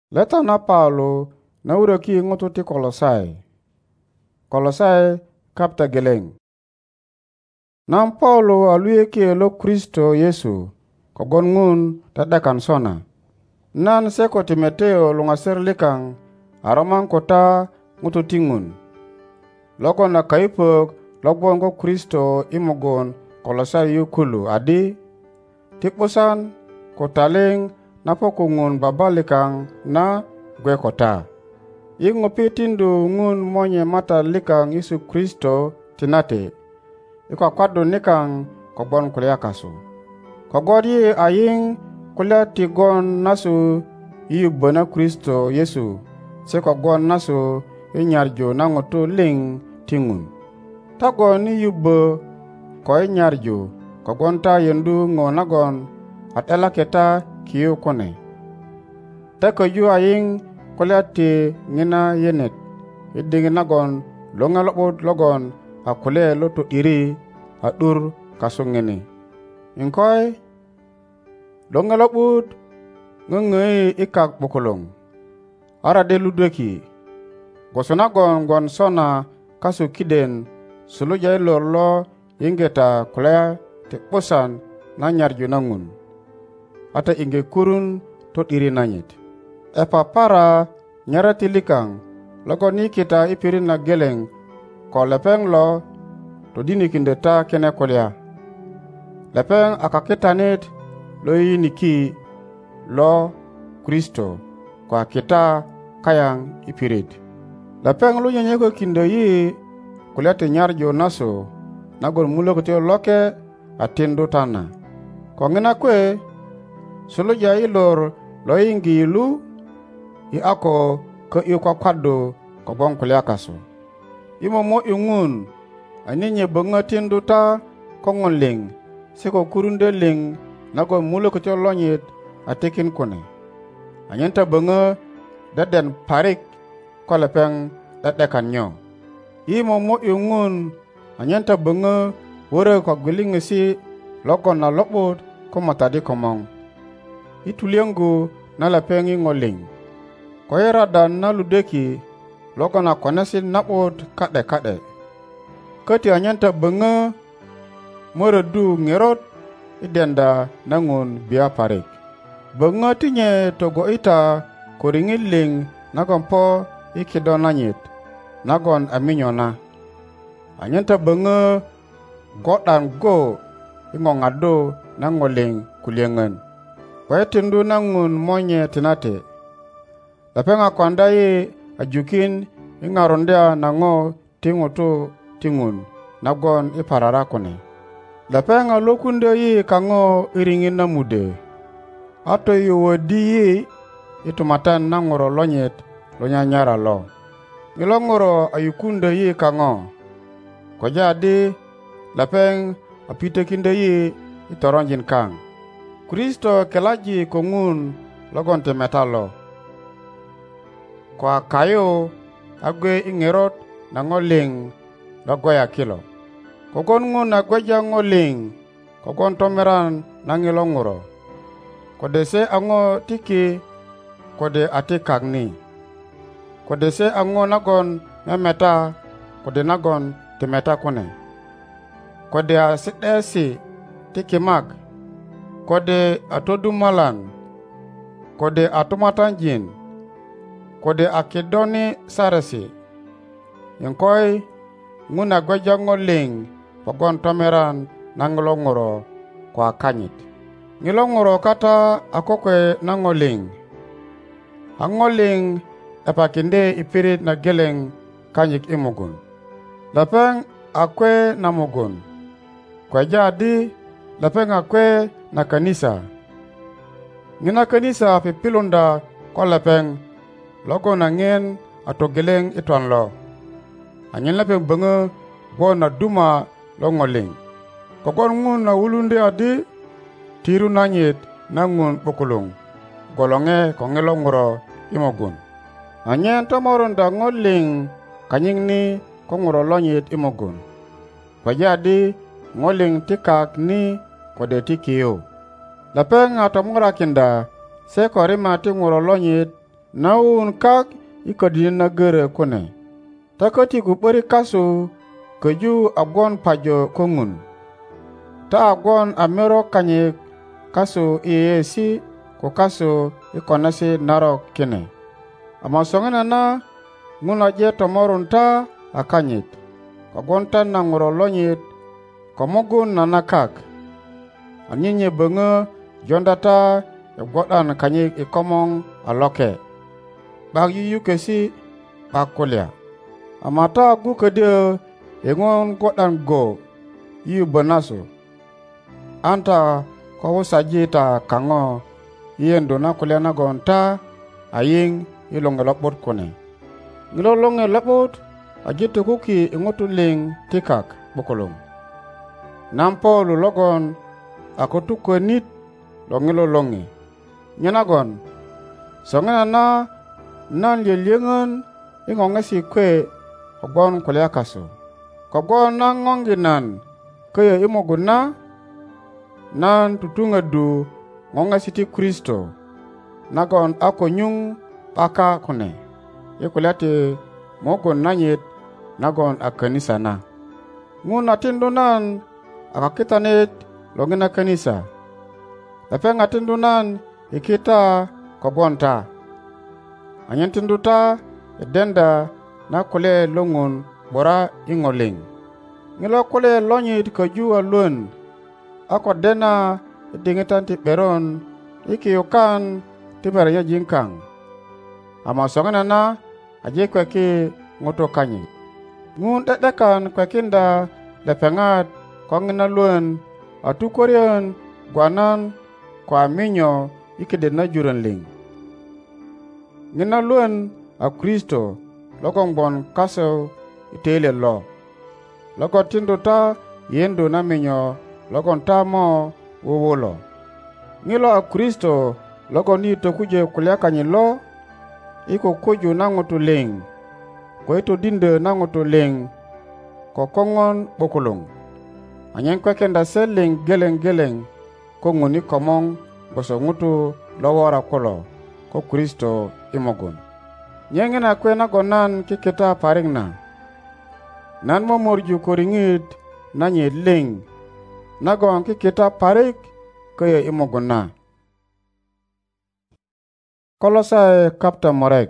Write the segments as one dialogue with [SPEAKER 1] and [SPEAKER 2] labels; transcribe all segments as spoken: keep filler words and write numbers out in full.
[SPEAKER 1] Leta na Paulo na uroki ngutu ti Kolosai. Kolosai kapta geleng. Nam Paulo aluye ke lo Kristo Yesu kogon ngun tadakan sona. Nan seko Timoteo lungaser likang aramang kota ngutu tingun. Logon na kaipok logbon ko Kristo imogon Kolosai yukulu adi tikposan kotaleng napokungun babalikang na gwe kota. Ingopi tindu ngun monye mata likang Yesu Kristo tinate. Iko kwado nikang kogbon kulia kasu. Kogodi aying kulia tigon nasu iyubona Kristo Yesu. Se kogon nasu inyarjo na ngoto ling tingun. Tagon iyubo ko inyarjo kogon ta yendu ngonagon atela keta kiyo kone. Teko yu aying kulia ti ngina yenet. Idingi nagon longa lobod logon akule loto iri adur kasungeni. Inkoi longa lobod ngengei ikak bukulong. Arade ludweki. Gosonagon gon sona kasu kiden sulu jay lorlo ingeta kulea tekposan na nyarju nangun. Ata inge kurun tot iri nanyit. Epa para nyarati likang logo ni kita ipirin na geleng ko lepeng lo to dini kindeta kene kolya. Lepeng akakitanit lo yiniki lo Kristo kwa kita kayang ipirit. Lepeng lo nyenye ko kindo yi kolya te nyarjo naso nagol mulo kutio loke atindu tana. Ko ngina kwe sulu jai lor lo ingi ilu i ako ke yu kwa kwado ko bon kolya kaso. Imo mo ingun anyenye bonga tindu ta kongon ling siko kurunde ling nago mulo kutio lonyit atekin kone. Anyenta bonga daden parik ko lepeng dadekan nyo. Imo mo ingun anyenta bonga wore ko gwiling si lokon na lokbod ko matadi komong. Ituliangu na lepeng ingoling. Ko yeradan na ludeki lokon na konesi napod kade kade. Kati anyenta benga moredu ngerot idenda nangun biya parik. Benga tinye togo ita koringiling nagon po ikidon nanyit nagon aminyona. Anyenta benga godan go ingongado nangoling kuliengen. Kwa tindu nangun monye tinate. Lapenga kwandaye ajukin ingarondea nango tingutu tingun nagon iparara kone. Lapenga lokunde yi kango iringin na mude. Ato yuwa di yi itumatan nangoro lonyet lonyanyara lo. Ngilongoro ayukunde yi kango. Kwa jadi lapeng apitekinde yi itoronjin kang. Kristo kelaji kongun logon te metalo. Kwa kayo agwe ingerot na ngoling logoya kilo. Kogon ngun agweja ngoling kogon tomeran na ngilonguro. Kodese ango tiki kode atikagni. Kodese ango nagon memeta kode nagon timeta kone. Kode asidesi tiki mag. Kode atodumalan. Kode atumatanjin. Kode akidoni sarasi. Yankoi nguna gweja ngoling pogon tomeran nangolongoro kwa kanyit. Ngilongoro kata akokwe nangoling. Angoling epakinde ipirit na geleng kanyik imugun. Lapeng akwe namugun. Kwa jadi lapeng akwe na kanisa. Ngina kanisa pipilunda kwa lapeng logo na ngien ato geleng ituan lo. Anyen lapeng benga bo na duma lo ngoling. Kogon ngun na ulunde adi tiru nanyit nangun bukulung. Golonge kongelongro imogun. Anyen tomoron da ngoling kanying ni kongro lonyit imogun. Wajadi ngoling tikak ni kode tikiyo. Lapeng atomora kinda se korima tinguro lonyit naun kak ikodin na gere kune. Takoti ku beri kasu keju agwon pajo kongun. Ta agwon amero kanyik kasu iyesi ko kasu ikonasi narok kine. Ama songena na nguna je tomorun ta akanyit. Kagwon ta nanguro lonyit komogun nanakak. Anyinye benga jondata egwodan kanyik ikomong aloke. Bag yuyu kesi bakulia. Amata gu kede engon gwodan go yu benasu. Anta ko sajita kango yendo na kulia na gonta aying ilonge lokbot kone. Ngilo longe lokbot ajito kuki ingotu ling tikak bukolong. Nampo lulogon akotu kwenit longilo longe. Nyenagon songena na nan liengen ingongesi kwe ogon kulia kaso. Kogon na ngonginan kaya imoguna nan tutunga du ngongesi ti Kristo. Nagon ako nyung paka kone. Yekulati mogon nanyit nagon akanisa na. Ngun atindunan akakitanet longina kanisa. Lapeng atindunan ikita kogonta. Anyen tinduta edenda na kule longun bora ingoling. Ngilo kule lonyit kaju alun. Ako dena dingitan ti beron iki yukan ti beranya jingkang. Ama songena na aje kweki ngoto kanyi. Ngun dedekan kwekinda lepengat kongina luen atu korean guanan kwa minyo ikide na juran ling. Ngina luen a Kristo lokong bon kaso itele lo. Loko tindu ta yendo na minyo lokon ta mo wowolo. Ngilo a Kristo loko ni tokuje kulia kanyi lo. Iko kuju nangotu ling. Ko ito dinde nangotu ling. Ko kongon bokulong. Anyen kwekenda seling geleng geleng. Ko nguni komong boso ngutu lowora kolo. Ko Kristo imogun. Nyengena kwe nagonan kikita paring na. Nan mo morju koringit nanye ling. Nagon kikita parik kaya imogun na. Kolosai kapta morek.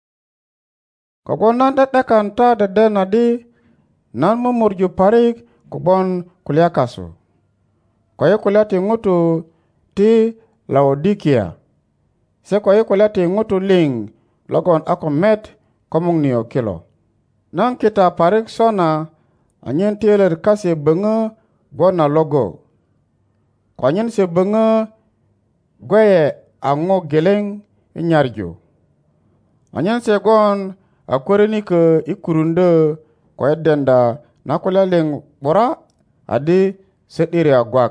[SPEAKER 1] Kogon nan dedekan ta deden adi nan mo morju parik kubon kulia kaso. Koye kulia ti ngutu ti Laodikia. Se koye kulia ti ngutu ling logon ako met komong niyo kilo. Nan kita parik sona anyen tieler kasi benga bona logo. Kwanyen se benga gweye ango geleng inyarjo. Anyen se gon akwereni ke ikurunde koye denda nakulia ling bora adi sediri agwak.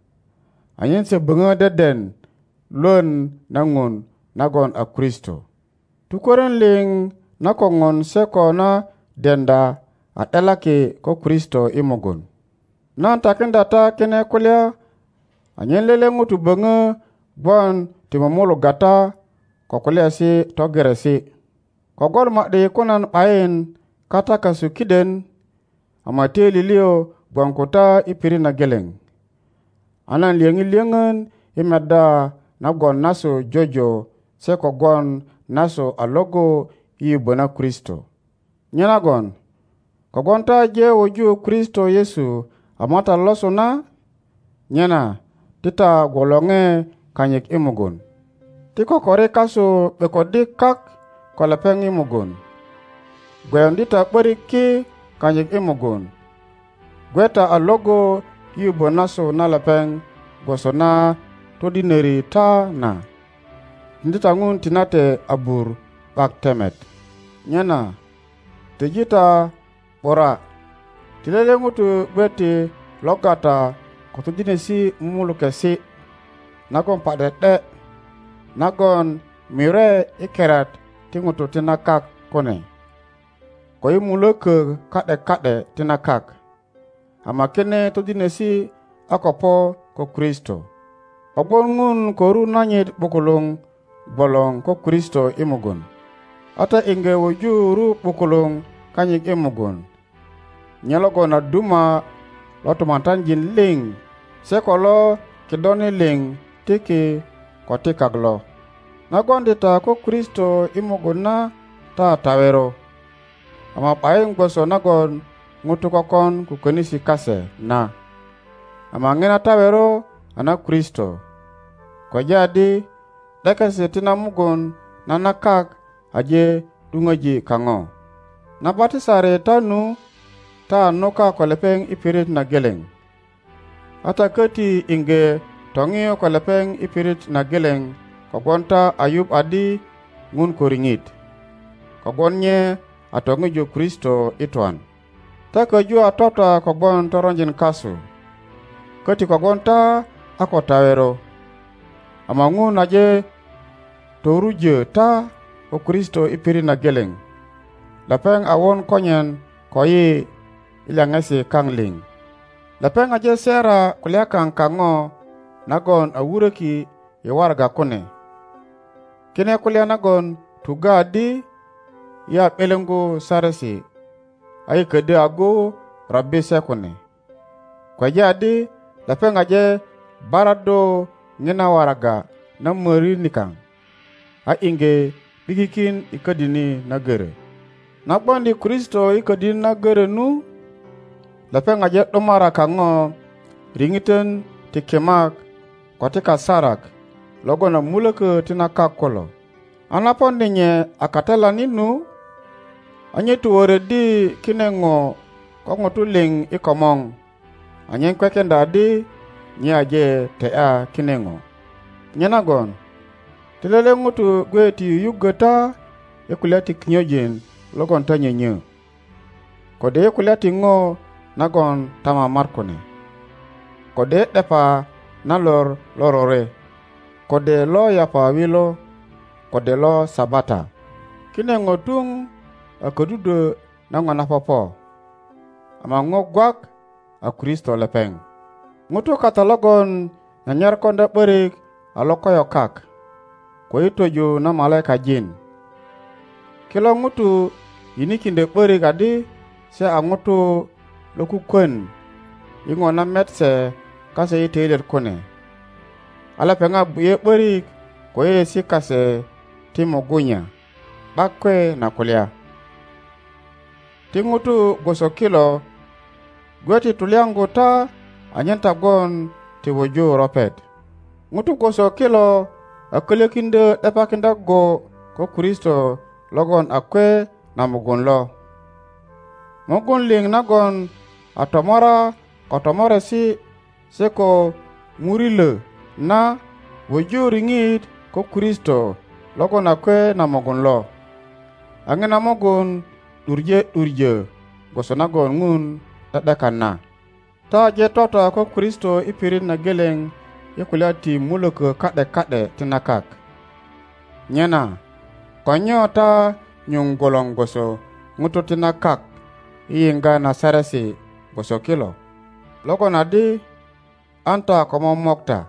[SPEAKER 1] Anyen se benga deden luen nangun nagon a Kristo. Tukoren ling nakongon seko na denda atelaki ko Kristo imogun. Nan takinda ta kene kulia anyen lele ngutu benga buan timamolo gata ko kulia si togere si. Kogol makde kunan pain kata kasukiden amate lilio buan kota ipiri na geleng. Anan liengi liengen imeda nagon naso jojo seko gon naso alogo ibona Kristo. Nyenagon kogon ta je oju Kristo Yesu amata loso na nyena tita golonge kanyik imugun. Tiko kore kaso bekodik kak kolapeng imugun. Gwen dita beriki kanyik imugun. Gweta alogo ibonaso na lapeng gosona todineri ta na. Ndita ngun tinate abur bak temet. Nyena tejita bora. Tilele ngutu beti logata kotudinesi mulukesi. Nagon padete. Nagon mire ikerat tingutu tinakak kone. Koi muluke kade kade tinakak. Amakene todinesi akopo ko Kristo. Ogbon ngun koru nanyit bukulung bolong ko Kristo imugun. Ata inge wuju ru pukulung kanyik imugun. Nyalogon aduma lo tumatan jin ling sekolo kidoni ling tiki kotikaglo. Nagon dita ko Kristo imugun na ta tawero. Ama paing boso nagon ngutu kokon kukenisi kase na. Ama ngena tawero anak Kristo. Kwa jadi dekase tinamugun nanakak aje dungaji kango. Napati sare tanu ta noka kolepeng ipirit na geleng. Ata keti inge tongio kolepeng ipirit na geleng kogonta Ayub adi ngun koringit. Kogonye atongijo Kristo itwan. Ta keju atota kogon toronjin kasu. Keti kogonta ako tawero. Amangun aje toruje ta o Kristo ipirit na geleng. Lapeng awon konyen koyi ilangasi kangling. Lapeng aje sera kulia kang kango nagon awureki yawarga kune. Kine kulia nagon tuga di ya pelengu saresi. Ay kede ago rabbi sekune. Kwa jadi lapeng aje barado ngena waraga na meri nikang. A inge bigikin ikadini nagere. Nakbandi Kristo ikadini nagere nu. Lapeng aje domara kango ringiten tikemak kotika sarak logo na muleke tina kakolo. Anapondenye akatela ninu anye tuwore di kinengo kongo tuling ikomong. Anye kwekenda di nye aje tea kinengo. Nyenagon tilele ngutu gwe ti yugata ekulati kinyojen logon tanye nye. Kode ekulati ngo nagon tama markone. Kode depa nalor lorore. Kode lo yapa wilo. Kode lo sabata. Kine ngotung akodudo nangona popo. Ama ngogwak a Kristo lepeng. Ngutu katalogon nanyar konda berik alokoyo kak. Kwa itojo na malaika jin. Kilo ngutu inikinde berik adi se a ngutu loku kwen ingo na metse kase ite ilir kone. Ala penga buye berik kwa si kase timo gunya. Bakwe na kulia. Tingutu goso kilo gweti tuliangu ta anyenta gon ti wojo ropet. Ngutu goso kilo akule kinde depa kinda go ko Kristo logon akwe na mugun lo. Mugun ling nagon atomora kotomore si seko murile na wojo ringit ko Kristo logon akwe na mugun lo. Angena mugun durje durje gosonagon ngun tadakana. Ta je tota ko Kristo ipirin na geleng yakulati muloko kade kade tinakak. Nyena konyo ta nyung golong goso ngutu tinakak iinga na sarasi goso kilo. Loko nadi anta ko momokta.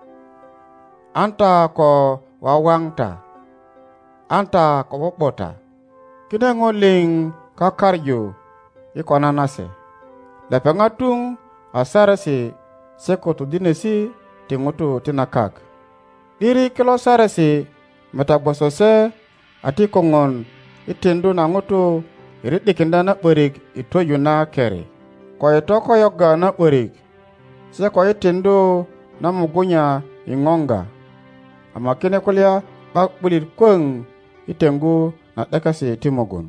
[SPEAKER 1] Anta ko wawangta. Anta ko bobota. Kine ngoling kakaryo ikona nase. Lepengatung asarasi sekotu dinesi tingutu tinakak. Diri kilo sarasi metabosose ati kongon itindu na ngutu iridikinda na berik itoyu na keri. Kwa itoko yoga na berik. Se kwa itindu na mugunya ingonga. Amakine kulia bakbulir kweng itengu na dekasi timogun.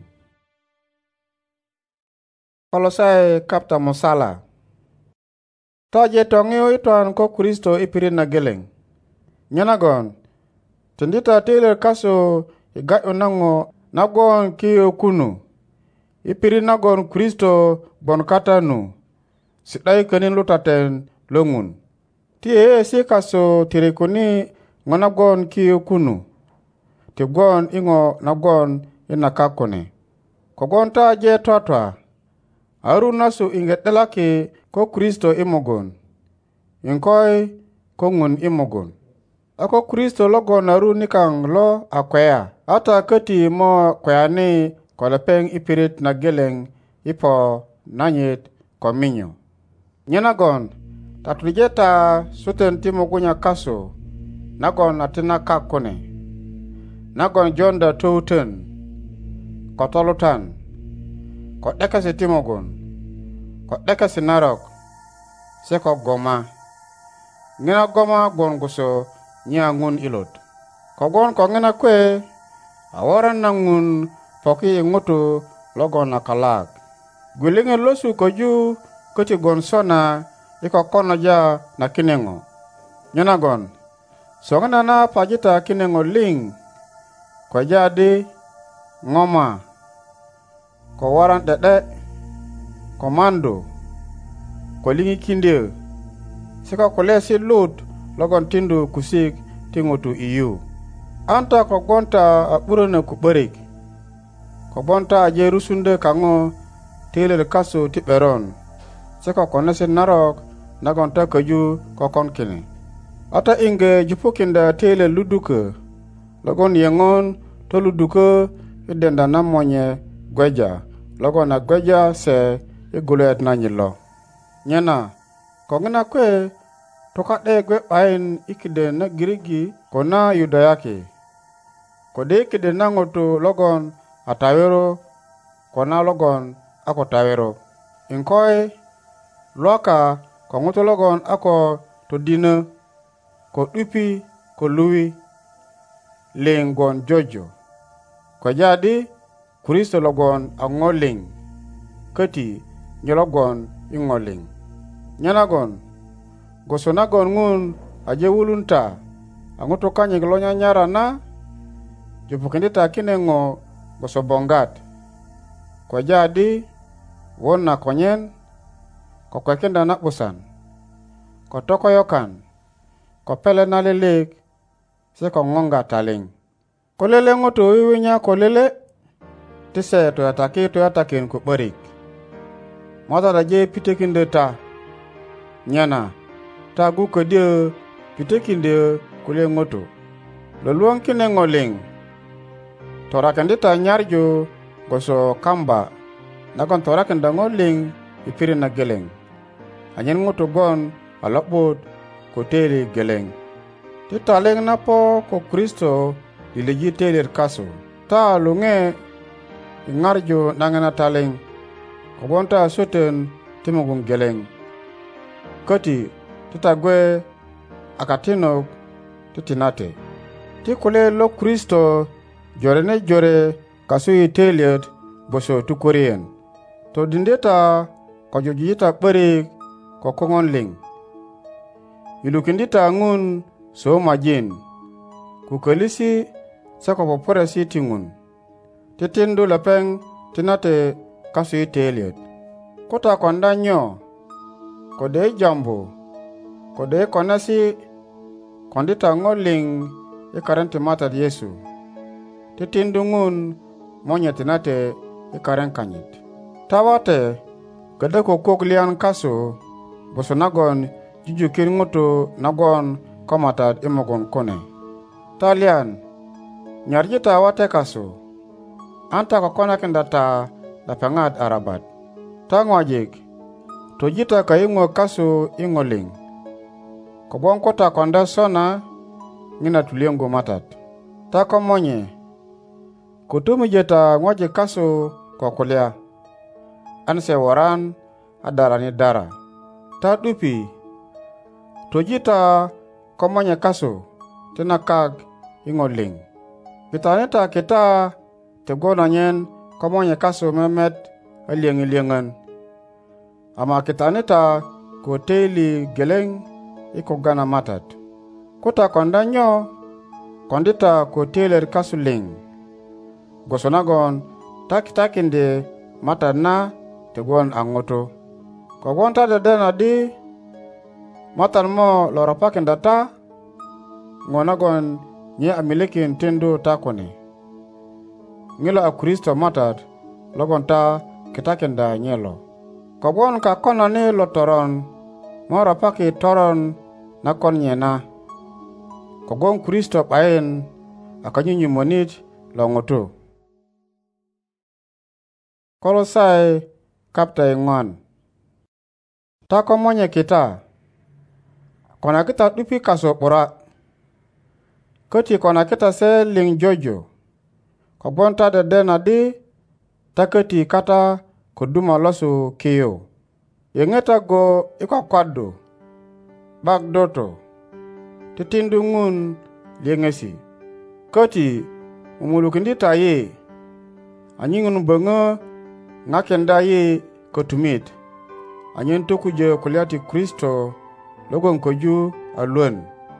[SPEAKER 1] Kolosai kapta mosala. Taje tongeo ituan ko Kristo ipirin na geleng. Nyanagon, tendita tele kaso igai onango nagon kiyo kunu. Ipirin nagon Kristo bon katanu. Sidai kenin lutaten longun. Tie si kaso tirikuni ngonagon kiyo kunu. Tigon ingo nagon inakakone. Kogonta je totwa. Aru nasu inget delaki ko Kristo imogon. Inkoi kongun imogon. ako Kristo logon naru nikang lo akwea ata kati mo kweyani ko lepeng ipirit na geleng ipo nanyit ko minyo. Nyenagon tatujeta suten timo gunya kaso nagon atina kakune nagon jonda touten ko tolutan ko dekasi timogun ko dekasi narok se ko goma ngina goma gon guso nya ngun ilot ko gon ko ngina kwe awaran nangun poki ngutu logon akalak gulinge losu ko ju koti gon sona iko kono ja na kinengo nyenagon songana na pajita kinengo ling ko jadi ngoma ko waran dede ko mando ko lingi kinde sika ko lesi lut logon tindu kusik tingotu iyu anta ko gonta aburana ku berik ko bonta je rusunde kango tele kaso tiberon sika ko nese narok nagonta kaju ko konkine ata inge jupukinda tele luduke logon yengon to luduke idenda namonye gweja logon na gweja se igulet na nyilo nyena ko ngina kwe to kade gwe bain ikide na girigi ko na yudayaki ko de ikide na ngoto logon atawero ko na logon ako tawero inkoi loka ko ngoto logon ako to dina ko dupi ko luwi lengon jojo ko jadi Kristo logon angoling kati nyologon ingoling nyanagon gosonagon ngun aje wulunta angoto kanye glonya nyara na jupukendita kinengo gosobongat ko jadi wonna konyen ko kwekenda na busan ko tokoyokan ko pele na lelek se ko ngonga taling ko lele ngoto wiwinya ko lele tise to atake to ataken ko barik mata da je pitekinde ta nyana ta gu ko de pitekinde ko le ngoto lo luon kine ngoling tora kandita nyarjo goso kamba nagon tora kanda ngoling ipiri na geleng anyen ngoto gon alabot ko tele geleng ti taleng na po ko Kristo diliji teler kaso ta lunge ingarjo nangana taleng ko bonta soten timogun geleng koti titagwe akatino titinate ti kule lo Kristo jore ne jore kaso itelet boso tukorien to dindeta ko jojita bari ko kongon ling ilukindita ngun so majin ku kelisi sako popore si tingun titindu lepeng tinate kasu iteliet kota konda nyo kode jambu kode konasi kondita ngoling ikarenti mata Yesu titindu ngun monye tinate ikaren kanyit tawate gede ko koklian kasu bosonagon jujukin ngutu nagon komatad imogon kone talian nyarjita wate kasu anta ko kona kendata la pengat arabat tangwajik tojita kayingo kasu ingoling kobon kota konda sona ngina tuliengo matat ta komonye kutumi jeta ngwaje kasu kokulia anse waran adarani dara ta dupi tojita komonye kasu tina kag ingoling pitaneta kita tegona nyen komonye kasu memet alieng iliengan ama kitaneta ko teli geleng iko gana matat kuta kondanyo kondita ko teler kasu ling gosonagon takitakinde matat na tegon angoto kogon ta dedena di matan mo lorapakin data ngonagon nye amilikin tindu takone ngilo a Kristo matat logon ta kitakin da nyelo kogon ka kona ni lotoron morapaki toron na kon nyena kogwon Kristo bayen akanyunyumonit lo ŋutu. Kolosai kapta ing'wan. Ta ko monye kita kona kita 'dupi kasu 'bura, köti kona kita se liŋ jojo, kogwon ta deden adi ta köti kata ko duma losu kiyu. Yeŋe ta go i kwakwaddu 'bak doto titindu ŋun lyöŋesi, köti mumulukindi ta yi anyiŋun böŋö ŋakinda yi kötumit anyen tokujö kulya ti Kristo logon köju a luön.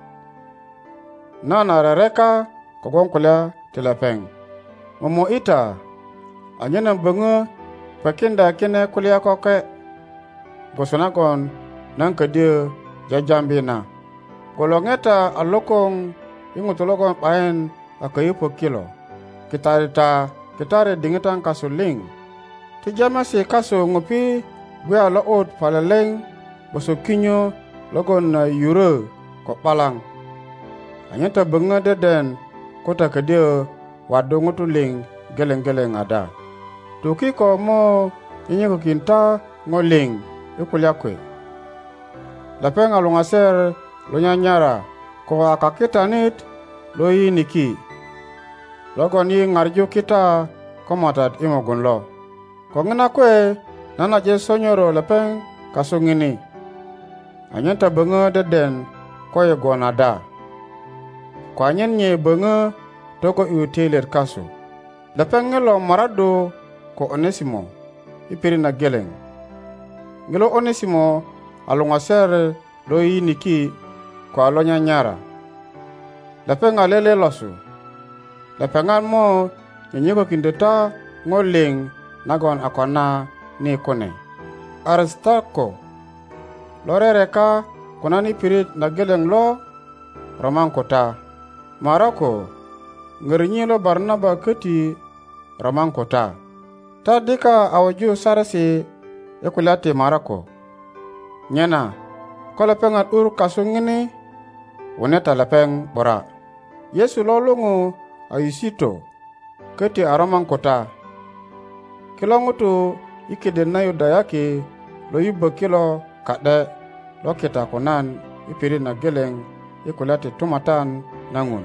[SPEAKER 1] Nan a rereka kogwon kulya ti lepeŋ. Momo'ita anyen nan böŋö kwekinda kine kulya koke gwoso nagon nan ködyö jajambi na. Goloŋeta a lokoŋ i ŋutu logon 'bayin a köyöpök kilo, kitarita kitari diŋitan kasu liŋ. Ti jamasi kasu ŋupi gwe a lo'ut paleleŋ gwoso kinyo logon a yurö ko 'balaŋ. Anyen ta böŋö deden ko ta ködyö waddu ŋutu liŋ geleŋ geleŋ ada. Tukiko mo nyinyikökin ta ŋo liŋ i kulya kwe. Lepeŋ a luŋaser lo nyanyara ko a kakitanit lo yiniki logon yi ŋarju kita ko Matat i mugun lo. Ko ŋina kwe nan aje sonyoro lepeŋ kasu ŋini, anyen ta böŋö deden ko yi gwon ada, ko anyen nye böŋö togo'yu töilyet kasu. Lepeŋ ŋilo maraddu ko Onesimo i pirit na geleŋ. Ŋilo Onesimo a luŋaser lo yiniki ko a lo nyanyara. Lepeŋ a lele losu. Lepeŋat mo nyönyökökindö ta ŋo liŋ nagon a kona ni kune. Aristarko lo rereka kunan i pirit na geleŋ lo roman ko ta. Marako ŋörinyi lo Barnaba köti roman ko ta. Ta dika a wuju saresi i kulya ti Marako. Nyena ko lepeŋ a 'dur kasu ŋini, wuneta lepeŋ 'bura. Yesu lo luŋu a Yusito köti a roman ko ta. Kilo ŋutu i kiden na Yudayaki lo yubbo kilo ka'de lo kita kunan i pirit na geleŋ i kulya ti Tumatan na ŋun.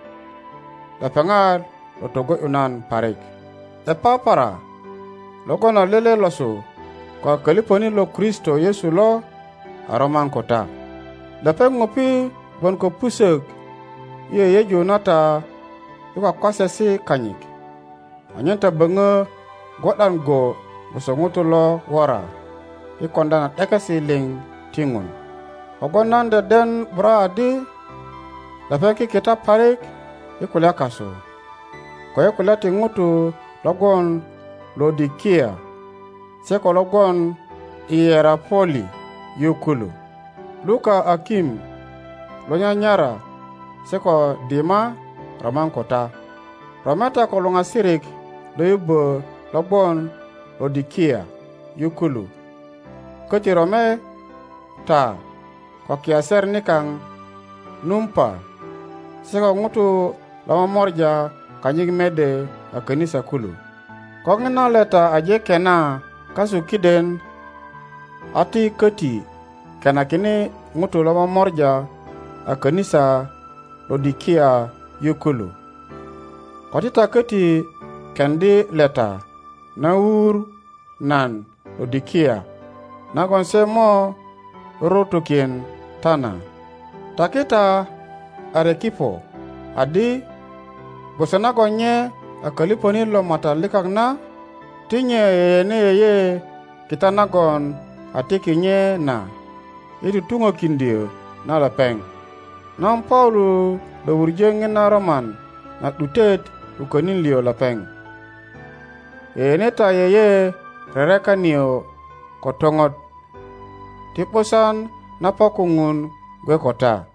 [SPEAKER 1] Lepeŋat lo togo'yu nan parik. Epapara logon a lele losu ko a köliponit lo Kristo Yesu lo a roman ko ta. Lepeŋ ŋupi gwon ko pusök i yeyeju na ta i kwakwasesi kanyit, anyen ta böŋö gwo'dan go gwoso ŋutu lo wora i konda na 'dekesi liŋ ti ŋun. Kogwon nan deden 'bura adi lepeŋ kikita parik i kulya kasu, ko i kulya ti ŋutu logwon Lodikia se ko logwon Ierapoli yukulu. Luka Akim lo nyanyara se ko Dima roman ko ta. Rometa ko luŋasirik lo yubbö logwon Lodikia yukulu. Köti rome ta ko kiaser nikaŋ Numpa se ko ŋutu lo momorja kanyit mede a kanisa kulu. Ko ŋina leta aje kena kasu kiden ati köti kenakini ŋutu lo momorja a kanisa Lodikia yukulu. Ko tita köti kendi leta na wur nan Lodikia nagon se mo rutukin tana. Takita Arekipo adi gwoso nagon nye a köliponit lo Matat likak na, ti nye yeyene yeye kita nagon a tiki nye na i tutuŋökindyö na lepeŋ. Nan Paulo lo wurjö ŋina roman na 'dutet u könin liyo lepeŋ. Yeyene ta yeye rereka niyo ko toŋot ti 'busan na po ko ŋun gwe ko ta.